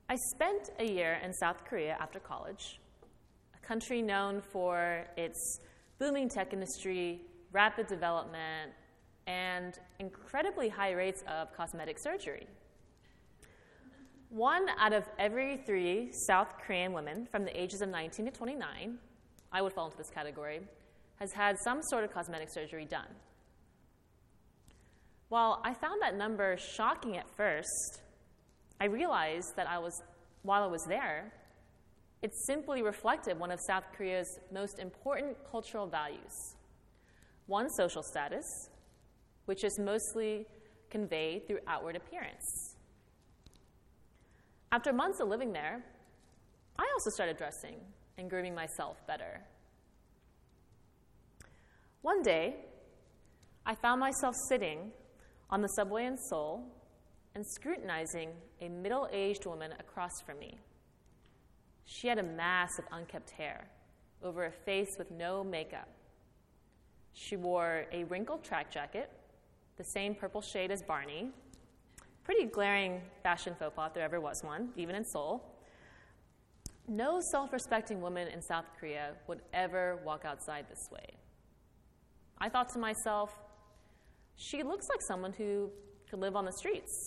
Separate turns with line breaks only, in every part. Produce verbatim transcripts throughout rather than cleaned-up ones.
I spent a year in South Korea after college, a country known for its booming tech industry, rapid development, and incredibly high rates of cosmetic surgery. One out of every three South Korean women from the ages of nineteen to twenty-nine, I would fall into this category, has had some sort of cosmetic surgery done. While I found that number shocking at first, I realized that I was, while I was there, it simply reflected one of South Korea's most important cultural values. One, social status, which is mostly conveyed through outward appearance. After months of living there, I also started dressing and grooming myself better. One day, I found myself sitting on the subway in Seoul and scrutinizing a middle-aged woman across from me. She had a mass of unkempt hair over a face with no makeup. She wore a wrinkled track jacket, the same purple shade as Barney, pretty glaring fashion faux pas if there ever was one, even in Seoul. No self-respecting woman in South Korea would ever walk outside this way. I thought to myself, she looks like someone who could live on the streets.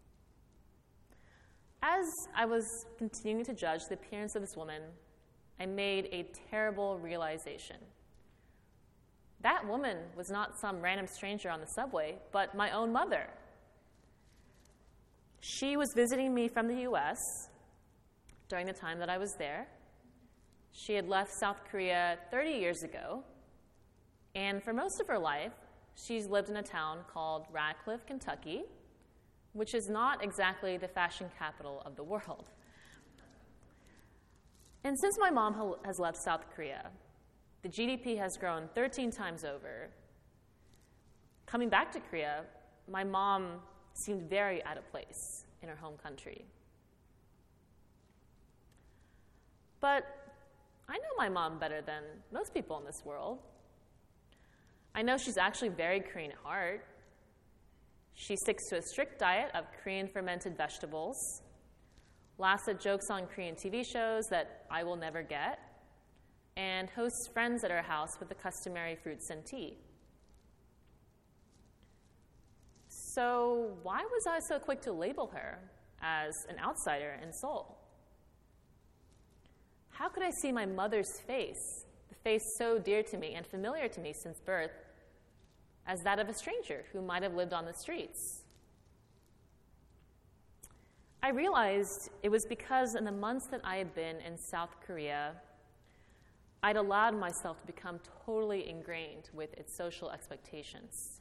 As I was continuing to judge the appearance of this woman, I made a terrible realization. That woman was not some random stranger on the subway, but my own mother. She was visiting me from the U S during the time that I was there. She had left South Korea thirty years ago, and for most of her life, she's lived in a town called Radcliffe, Kentucky, which is not exactly the fashion capital of the world. And since my mom has left South Korea, the G D P has grown thirteen times over. Coming back to Korea, my mom seemed very out of place in her home country. But I know my mom better than most people in this world. I know she's actually very Korean at heart. She sticks to a strict diet of Korean fermented vegetables, laughs at jokes on Korean T V shows that I will never get, and hosts friends at her house with the customary fruits and tea. So why was I so quick to label her as an outsider in Seoul? How could I see my mother's face, the face so dear to me and familiar to me since birth, as that of a stranger who might have lived on the streets? I realized it was because in the months that I had been in South Korea, I'd allowed myself to become totally ingrained with its social expectations.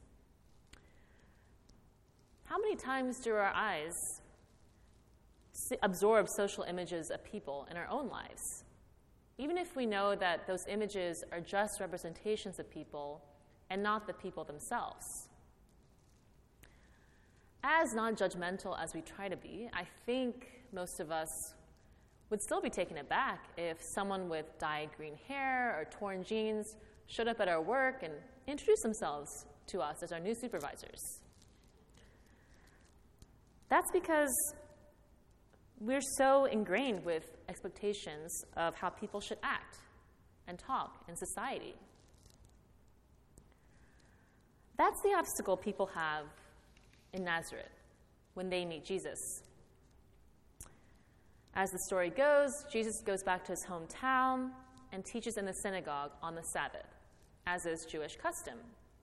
How many times do our eyes absorb social images of people in our own lives? Even if we know that those images are just representations of people and not the people themselves. As non-judgmental as we try to be, I think most of us would still be taken aback if someone with dyed green hair or torn jeans showed up at our work and introduced themselves to us as our new supervisors. That's because we're so ingrained with expectations of how people should act and talk in society. That's the obstacle people have in Nazareth when they meet Jesus. As the story goes, Jesus goes back to his hometown and teaches in the synagogue on the Sabbath, as is Jewish custom.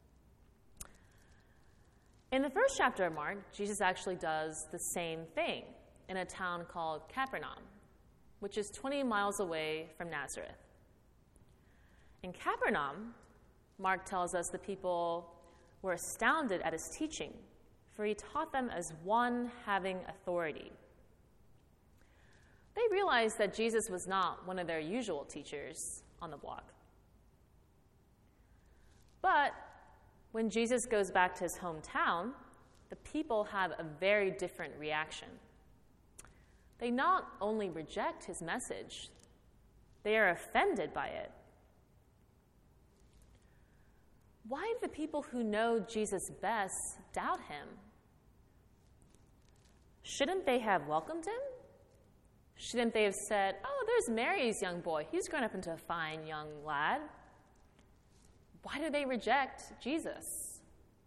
In the first chapter of Mark, Jesus actually does the same thing in a town called Capernaum, which is twenty miles away from Nazareth. In Capernaum, Mark tells us the people were astounded at his teaching, for he taught them as one having authority. They realized that Jesus was not one of their usual teachers on the block. But when Jesus goes back to his hometown, the people have a very different reaction. They not only reject his message, they are offended by it. Why do the people who know Jesus best doubt him? Shouldn't they have welcomed him? Shouldn't they have said, oh, there's Mary's young boy. He's grown up into a fine young lad. Why do they reject Jesus?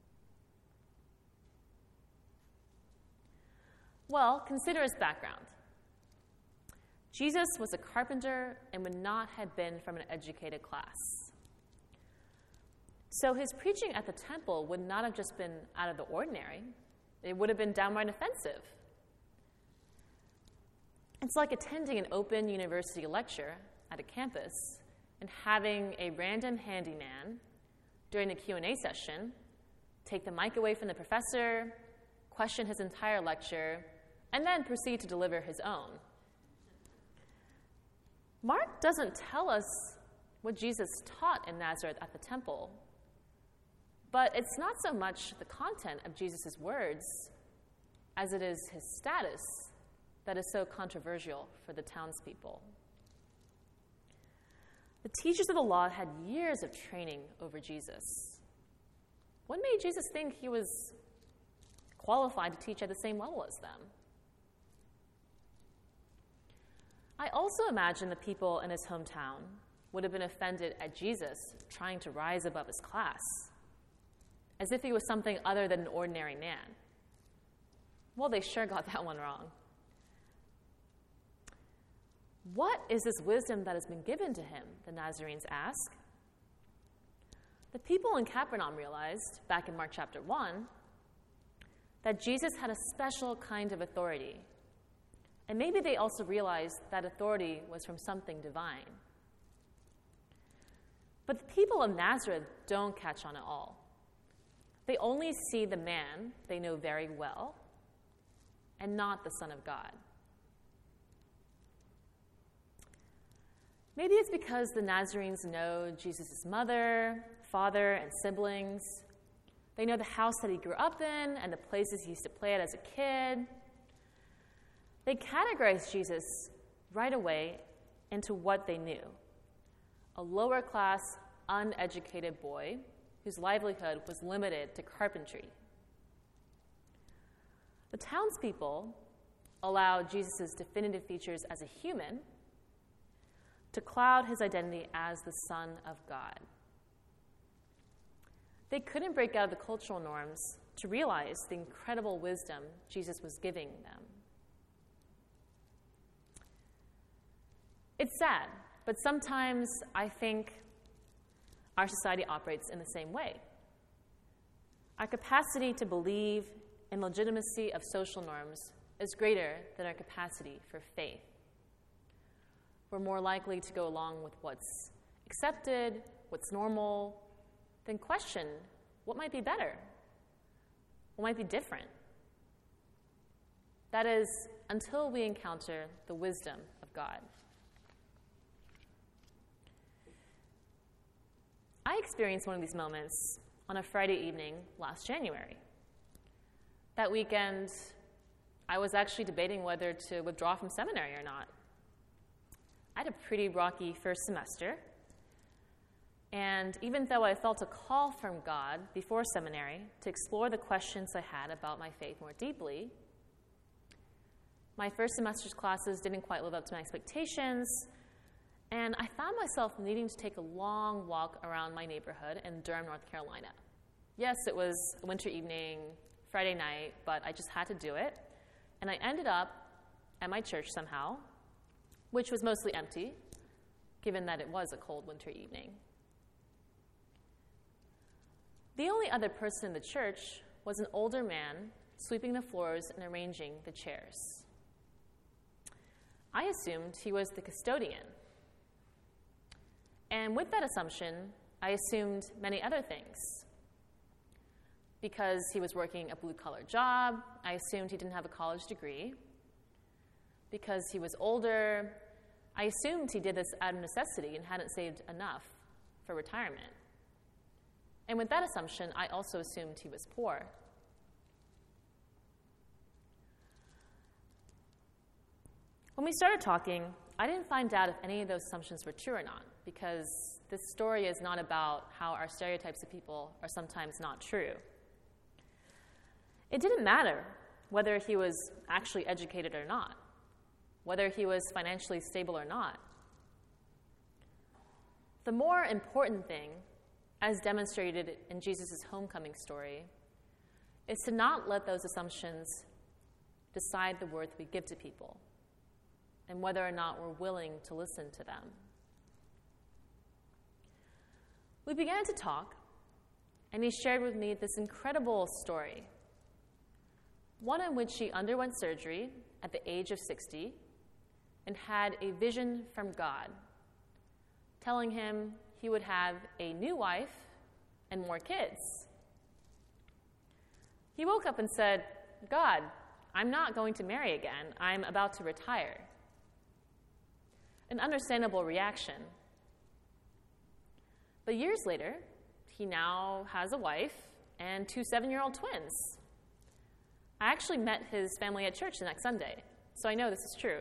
Well, consider his background. Jesus was a carpenter and would not have been from an educated class. So his preaching at the temple would not have just been out of the ordinary. It would have been downright offensive. It's like attending an open university lecture at a campus and having a random handyman during the Q and A session take the mic away from the professor, question his entire lecture, and then proceed to deliver his own. Mark doesn't tell us what Jesus taught in Nazareth at the temple, but it's not so much the content of Jesus' words as it is his status that is so controversial for the townspeople. The teachers of the law had years of training over Jesus. What made Jesus think he was qualified to teach at the same level as them? I also imagine the people in his hometown would have been offended at Jesus trying to rise above his class, as if he was something other than an ordinary man. Well, they sure got that one wrong. What is this wisdom that has been given to him, the Nazarenes ask. The people in Capernaum realized, back in Mark chapter one, that Jesus had a special kind of authority. And maybe they also realized that authority was from something divine. But the people of Nazareth don't catch on at all. They only see the man they know very well and not the Son of God. Maybe it's because the Nazarenes know Jesus' mother, father, and siblings. They know the house that he grew up in and the places he used to play at as a kid. They categorize Jesus right away into what they knew: a lower-class, uneducated boy whose livelihood was limited to carpentry. The townspeople allowed Jesus' definitive features as a human to cloud his identity as the Son of God. They couldn't break out of the cultural norms to realize the incredible wisdom Jesus was giving them. It's sad, but sometimes I think our society operates in the same way. Our capacity to believe in legitimacy of social norms is greater than our capacity for faith. We're more likely to go along with what's accepted, what's normal, than question what might be better, what might be different. That is, until we encounter the wisdom of God. I experienced one of these moments on a Friday evening last January. That weekend, I was actually debating whether to withdraw from seminary or not. I had a pretty rocky first semester, and even though I felt a call from God before seminary to explore the questions I had about my faith more deeply, my first semester's classes didn't quite live up to my expectations, and I found myself needing to take a long walk around my neighborhood in Durham, North Carolina. Yes, it was a winter evening, Friday night, but I just had to do it, and I ended up at my church somehow, which was mostly empty, given that it was a cold winter evening. The only other person in the church was an older man sweeping the floors and arranging the chairs. I assumed he was the custodian. And with that assumption, I assumed many other things. Because he was working a blue-collar job, I assumed he didn't have a college degree. Because he was older, I assumed he did this out of necessity and hadn't saved enough for retirement. And with that assumption, I also assumed he was poor. When we started talking, I didn't find out if any of those assumptions were true or not, because this story is not about how our stereotypes of people are sometimes not true. It didn't matter whether he was actually educated or not. whether he was financially stable or not. The more important thing, as demonstrated in Jesus' homecoming story, is to not let those assumptions decide the worth we give to people and whether or not we're willing to listen to them. We began to talk, and he shared with me this incredible story, one in which he underwent surgery at the age of sixty and had a vision from God, telling him he would have a new wife and more kids. He woke up and said, "God, I'm not going to marry again. I'm about to retire." An understandable reaction. But years later, he now has a wife and two seven-year-old twins. I actually met his family at church the next Sunday, so I know this is true.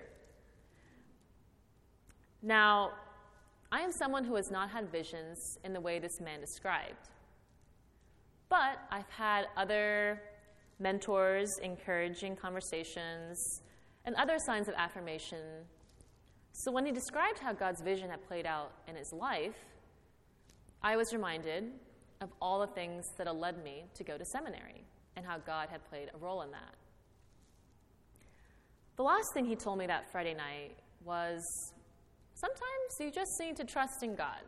Now, I am someone who has not had visions in the way this man described. But I've had other mentors encouraging conversations and other signs of affirmation. So when he described how God's vision had played out in his life, I was reminded of all the things that had led me to go to seminary and how God had played a role in that. The last thing he told me that Friday night was, sometimes you just need to trust in God.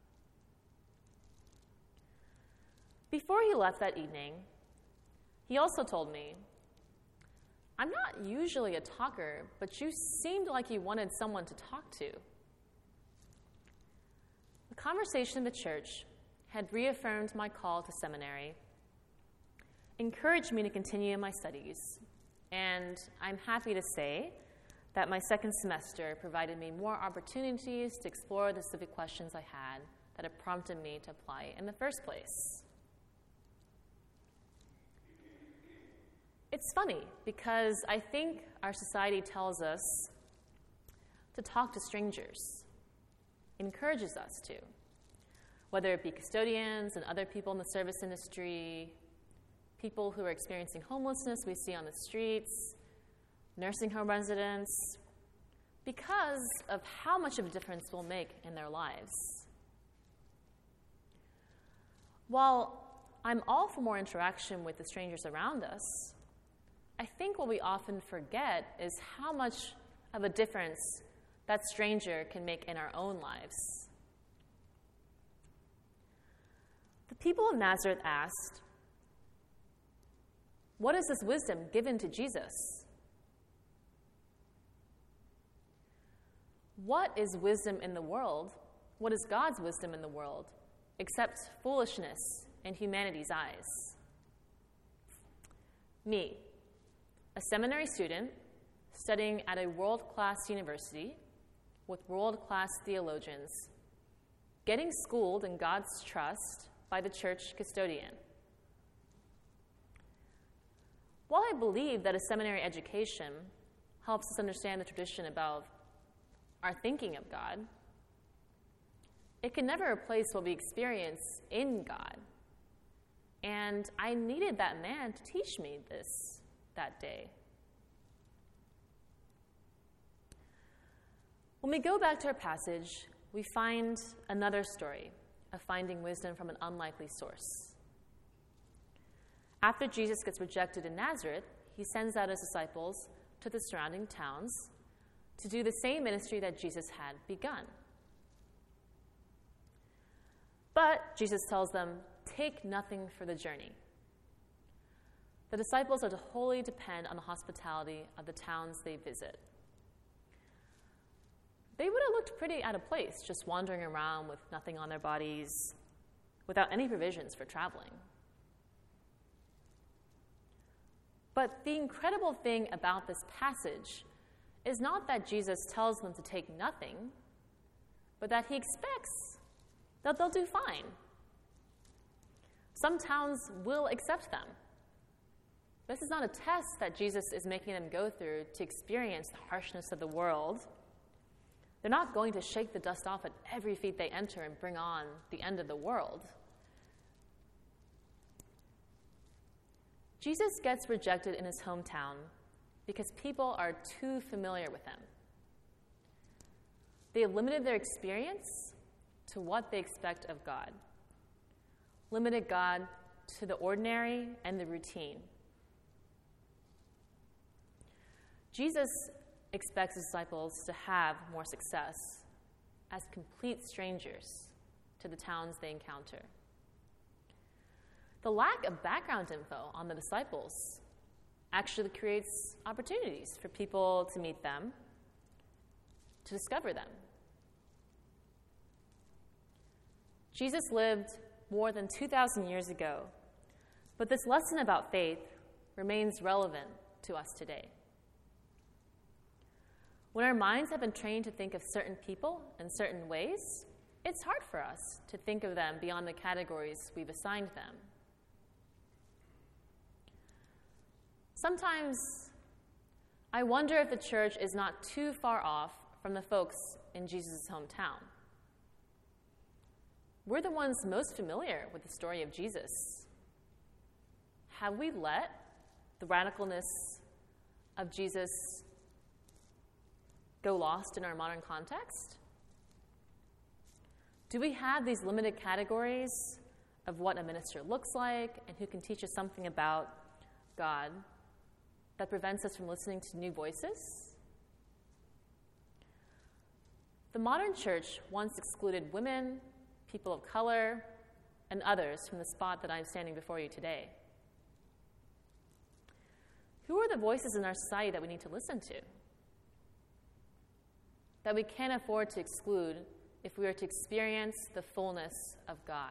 Before he left that evening, he also told me, "I'm not usually a talker, but you seemed like you wanted someone to talk to." The conversation in the church had reaffirmed my call to seminary, encouraged me to continue in my studies, and I'm happy to say that my second semester provided me more opportunities to explore the civic questions I had that had prompted me to apply in the first place. It's funny because I think our society tells us to talk to strangers, encourages us to, whether it be custodians and other people in the service industry, people who are experiencing homelessness we see on the streets, nursing home residents, because of how much of a difference we'll make in their lives. While I'm all for more interaction with the strangers around us, I think what we often forget is how much of a difference that stranger can make in our own lives. The people of Nazareth asked, "What is this wisdom given to Jesus?" What is wisdom in the world? What is God's wisdom in the world, except foolishness in humanity's eyes? Me, a seminary student studying at a world-class university with world-class theologians, getting schooled in God's trust by the church custodian. While I believe that a seminary education helps us understand the tradition about our thinking of God, it can never replace what we experience in God. And I needed that man to teach me this that day. When we go back to our passage, we find another story of finding wisdom from an unlikely source. After Jesus gets rejected in Nazareth, he sends out his disciples to the surrounding towns to do the same ministry that Jesus had begun. But Jesus tells them, "Take nothing for the journey." The disciples are to wholly depend on the hospitality of the towns they visit. They would have looked pretty out of place, just wandering around with nothing on their bodies, without any provisions for traveling. But the incredible thing about this passage is not that Jesus tells them to take nothing, but that he expects that they'll do fine. Some towns will accept them. This is not a test that Jesus is making them go through to experience the harshness of the world. They're not going to shake the dust off at every feet they enter and bring on the end of the world. Jesus gets rejected in his hometown because people are too familiar with him, They have limited their experience to what they expect of God, limited God to the ordinary and the routine. Jesus expects his disciples to have more success as complete strangers to the towns they encounter. The lack of background info on the disciples actually creates opportunities for people to meet them, to discover them. Jesus lived more than two thousand years ago, but this lesson about faith remains relevant to us today. When our minds have been trained to think of certain people in certain ways, it's hard for us to think of them beyond the categories we've assigned them. Sometimes I wonder if the church is not too far off from the folks in Jesus' hometown. We're the ones most familiar with the story of Jesus. Have we let the radicalness of Jesus go lost in our modern context? Do we have these limited categories of what a minister looks like and who can teach us something about God that prevents us from listening to new voices? The modern church once excluded women, people of color, and others from the spot that I'm standing before you today. Who are the voices in our society that we need to listen to? That we can't afford to exclude if we are to experience the fullness of God.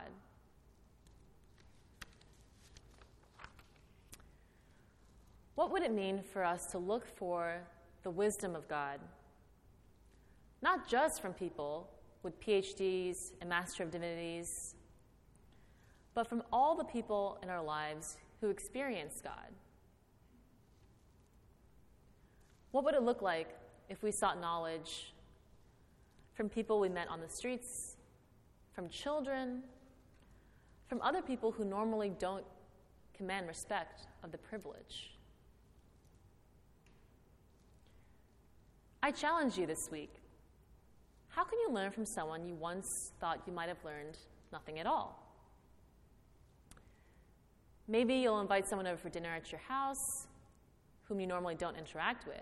What would it mean for us to look for the wisdom of God? Not just from people with P H Ds and Master of Divinities, but from all the people in our lives who experience God. What would it look like if we sought knowledge from people we met on the streets, from children, from other people who normally don't command respect of the privilege? I challenge you this week. How can you learn from someone you once thought you might have learned nothing at all? Maybe you'll invite someone over for dinner at your house whom you normally don't interact with.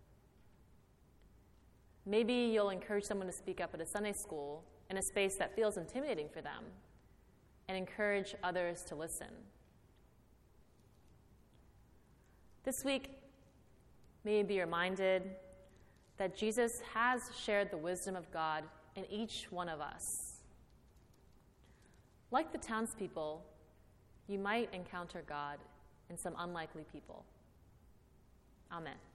Maybe you'll encourage someone to speak up at a Sunday school in a space that feels intimidating for them and encourage others to listen. This week, may you be reminded that Jesus has shared the wisdom of God in each one of us. Like the townspeople, you might encounter God in some unlikely people. Amen.